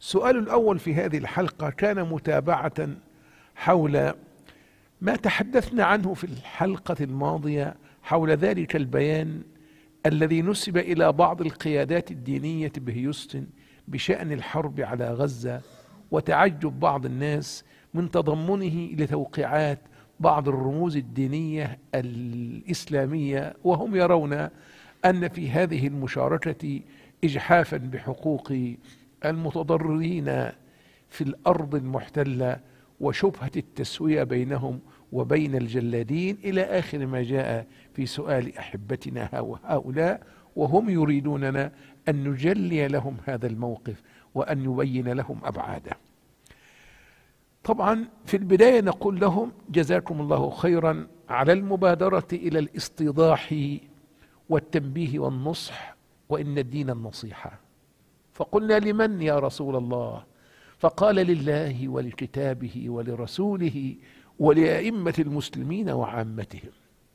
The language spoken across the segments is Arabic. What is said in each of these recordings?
السؤال الأول في هذه الحلقة كان متابعة حول ما تحدثنا عنه في الحلقة الماضية حول ذلك البيان الذي نسب إلى بعض القيادات الدينية بهيوستن بشأن الحرب على غزة، وتعجب بعض الناس من تضمنه لتوقيعات بعض الرموز الدينية الإسلامية، وهم يرون أن في هذه المشاركة إجحافا بحقوق المتضررين في الأرض المحتلة وشبهة التسوية بينهم وبين الجلادين إلى آخر ما جاء في سؤال أحبتنا هؤلاء، وهم يريدوننا أن نجلي لهم هذا الموقف وأن نبين لهم أبعاده. طبعا في البداية نقول لهم جزاكم الله خيرا على المبادرة إلى الاستيضاح والتنبيه والنصح، وإن الدين النصيحة. فقلنا لمن يا رسول الله؟ فقال لله ولكتابه ولرسوله ولأئمة المسلمين وعامتهم.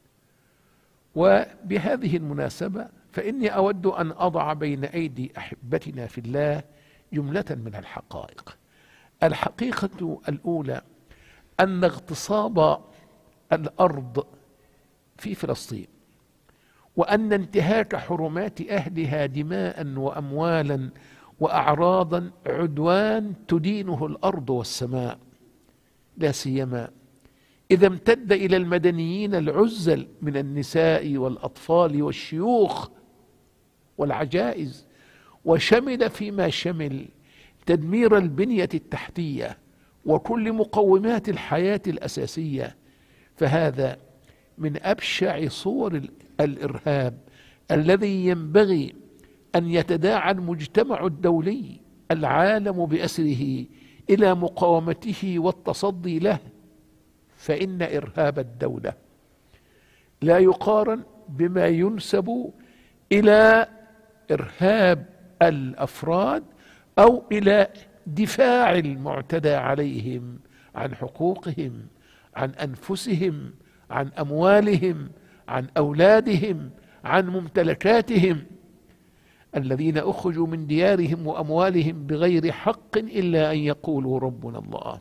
وبهذه المناسبة فإني أود أن أضع بين أيدي أحبتنا في الله جملة من الحقائق. الحقيقة الأولى أن اغتصاب الأرض في فلسطين وأن انتهاك حرمات أهلها دماء وأموالا وأعراضا عدوان تدينه الأرض والسماء، لا سيما إذا امتد إلى المدنيين العزل من النساء والأطفال والشيوخ والعجائز، وشمل فيما شمل تدمير البنية التحتية وكل مقومات الحياة الأساسية. فهذا من أبشع صور الإرهاب الذي ينبغي أن يتداعى المجتمع الدولي العالم بأسره إلى مقاومته والتصدي له. فإن إرهاب الدولة لا يقارن بما ينسب إلى إرهاب الأفراد أو إلى دفاع المعتدى عليهم عن حقوقهم، عن أنفسهم، عن أموالهم، عن أولادهم، عن ممتلكاتهم، الذين أخرجوا من ديارهم وأموالهم بغير حق إلا أن يقولوا ربنا الله.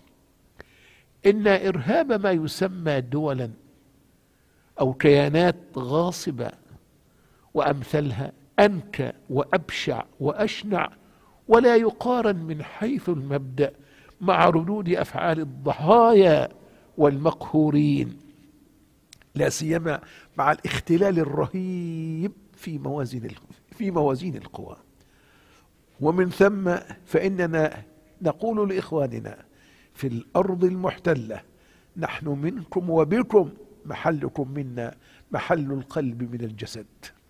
إن إرهاب ما يسمى دولا أو كيانات غاصبة وأمثلها أنكى وأبشع وأشنع، ولا يقارن من حيث المبدأ مع ردود أفعال الضحايا والمقهورين، لا سيما مع الاختلال الرهيب في موازين القوى. ومن ثم فإننا نقول لإخواننا في الأرض المحتلة: نحن منكم وبكم، محلكم منا محل القلب من الجسد.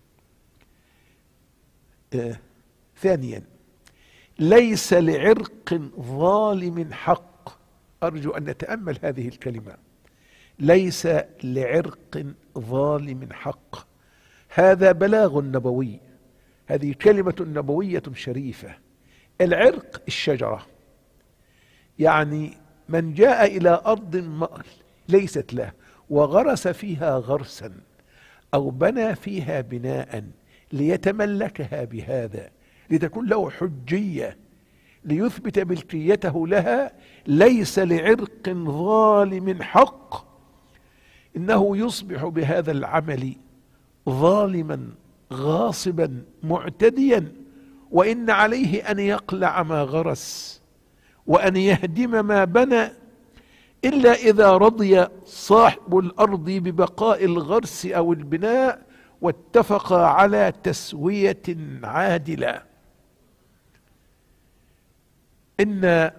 ثانيا، ليس لعرق ظالم حق. أرجو أن نتأمل هذه الكلمة: ليس لعرق ظالم حق. هذا بلاغ نبوي، هذه كلمة نبوية شريفة. العرق الشجرة، يعني من جاء إلى أرض ليست له وغرس فيها غرسا أو بنى فيها بناء ليتملكها بهذا لتكون له حجية ليثبت ملكيته لها، ليس لعرق ظالم حق. إنه يصبح بهذا العمل ظالما غاصبا معتديا، وإن عليه أن يقلع ما غرس وأن يهدم ما بنى، إلا إذا رضي صاحب الأرض ببقاء الغرس أو البناء واتفق على تسوية عادلة. إن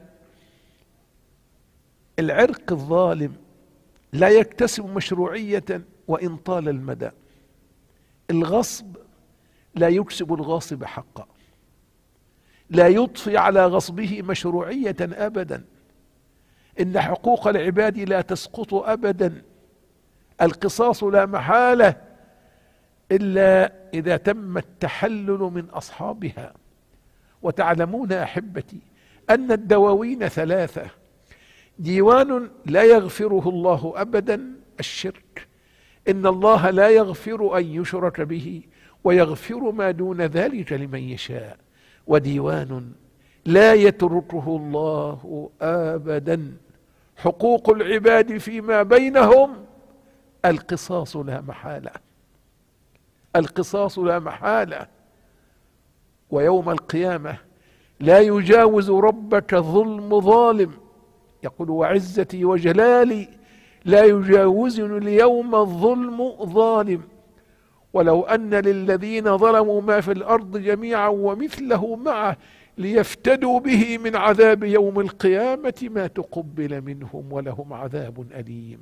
العرق الظالم لا يكتسب مشروعية وإن طال المدى. الغصب لا يكسب الغاصب حقا، لا يضفي على غصبه مشروعية أبدا. إن حقوق العباد لا تسقط أبدا. القصاص لا محالة إلا إذا تم التحلل من أصحابها. وتعلمون أحبتي أن الدواوين ثلاثة: ديوان لا يغفره الله أبدا الشرك، إن الله لا يغفر أن يشرك به ويغفر ما دون ذلك لمن يشاء، وديوان لا يتركه الله أبدا. حقوق العباد فيما بينهم القصاص لا محالة، القصاص لا محالة. ويوم القيامة لا يجاوز ربك ظلم ظالم، يقول وعزتي وجلالي لا يجاوزني اليوم الظلم ظالم، ولو أن للذين ظلموا ما في الأرض جميعا ومثله معه ليفتدوا به من عذاب يوم القيامة ما تقبل منهم ولهم عذاب أليم.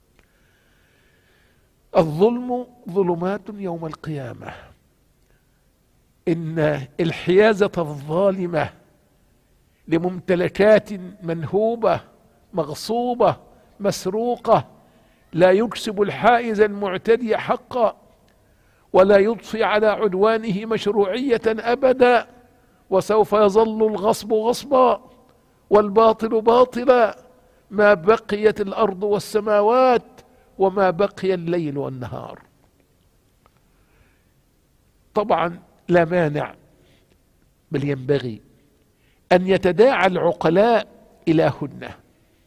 الظلم ظلمات يوم القيامة. إن الحيازة الظالمة لممتلكات منهوبة مغصوبة مسروقة لا يكسب الحائز المعتدي حقا، ولا يضفي على عدوانه مشروعية أبدا، وسوف يظل الغصب غصبا والباطل باطلا ما بقيت الأرض والسماوات وما بقي الليل والنهار. طبعا لا مانع، بل ينبغي أن يتداعى العقلاء إلى هدنة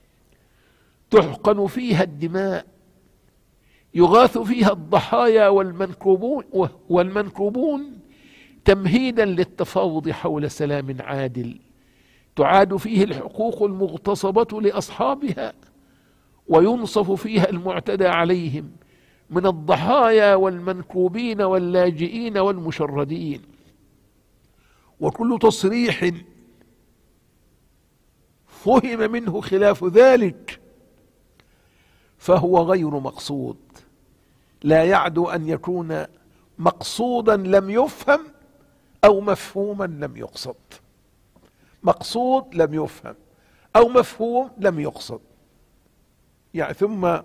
تحقن فيها الدماء، يغاث فيها الضحايا والمنكوبون تمهيدا للتفاوض حول سلام عادل، تعاد فيه الحقوق المغتصبة لأصحابها، وينصف فيها المعتدى عليهم من الضحايا والمنكوبين واللاجئين والمشردين. وكل تصريح فهم منه خلاف ذلك فهو غير مقصود، لا يعدو أن يكون مقصودا لم يفهم أو مفهوما لم يقصد. مقصود لم يفهم أو مفهوم لم يقصد. يعني ثم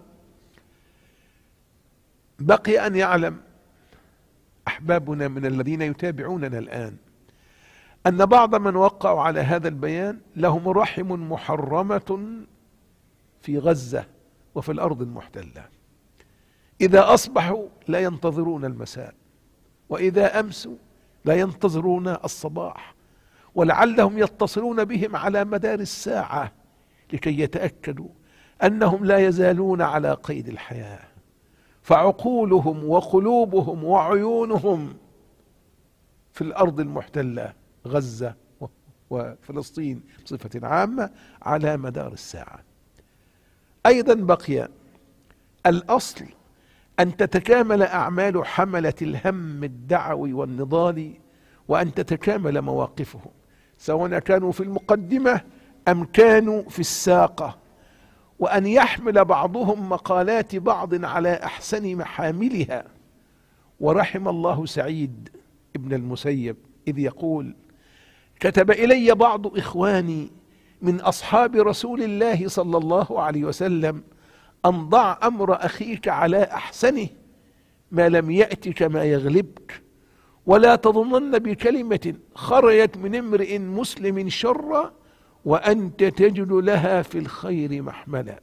بقي أن يعلم أحبابنا من الذين يتابعوننا الآن أن بعض من وقعوا على هذا البيان لهم رحم محرمة في غزة وفي الأرض المحتلة. إذا أصبحوا لا ينتظرون المساء، وإذا أمسوا لا ينتظرون الصباح، ولعلهم يتصلون بهم على مدار الساعة لكي يتأكدوا أنهم لا يزالون على قيد الحياة. فعقولهم وقلوبهم وعيونهم في الأرض المحتلة غزة وفلسطين بصفة عامة على مدار الساعة. أيضا بقي الأصل أن تتكامل أعمال حملة الهم الدعوي والنضالي، وأن تتكامل مواقفهم سواء كانوا في المقدمة أم كانوا في الساقة، وأن يحمل بعضهم مقالات بعض على أحسن محاملها. ورحم الله سعيد ابن المسيب إذ يقول: كتب إلي بعض إخواني من أصحاب رسول الله صلى الله عليه وسلم أن ضع أمر أخيك على أحسنه ما لم يأتك ما يغلبك، ولا تظنن بكلمة خرجت من امرئ مسلم شرا وأنت تجد لها في الخير محملا.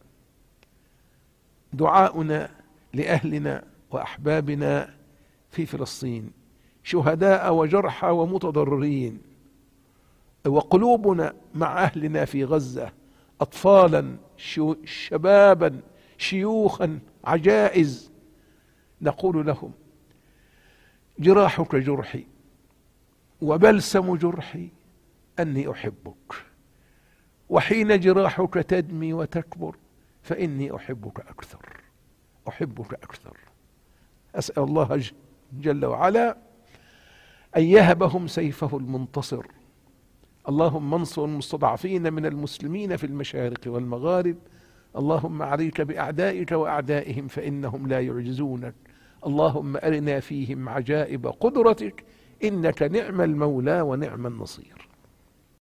دعاؤنا لأهلنا وأحبابنا في فلسطين، شهداء وجرحى ومتضررين، وقلوبنا مع أهلنا في غزة، أطفالا شبابا شيوخا عجائز، نقول لهم: جراحك جرحي وبلسم جرحي أني أحبك، وحين جراحك تدمي وتكبر فإني أحبك أكثر، أحبك أكثر. أسأل الله جل وعلا أن يهبهم سيفه المنتصر. اللهم انصر المستضعفين من المسلمين في المشارق والمغارب. اللهم عليك بأعدائك وأعدائهم فإنهم لا يعجزونك. اللهم أرنا فيهم عجائب قدرتك إنك نعم المولى ونعم النصير.